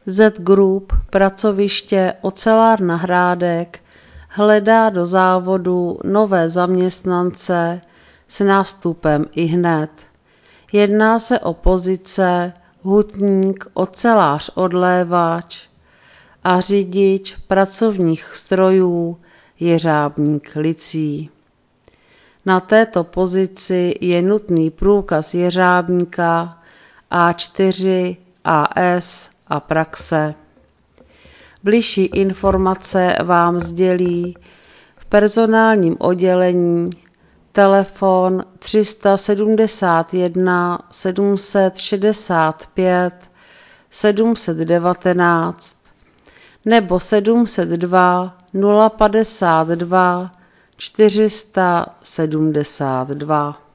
Z Group, pracoviště Ocelárna Hrádek, hledá do závodu nové zaměstnance s nástupem ihned. Jedná se o pozice hutník, ocelář, odlévač a řidič pracovních strojů, jeřábník licí. Na této pozici je nutný průkaz jeřábníka A4, AS a praxe. Bližší informace vám sdělí v personálním oddělení telefon 371 765 719 nebo 702 052 472.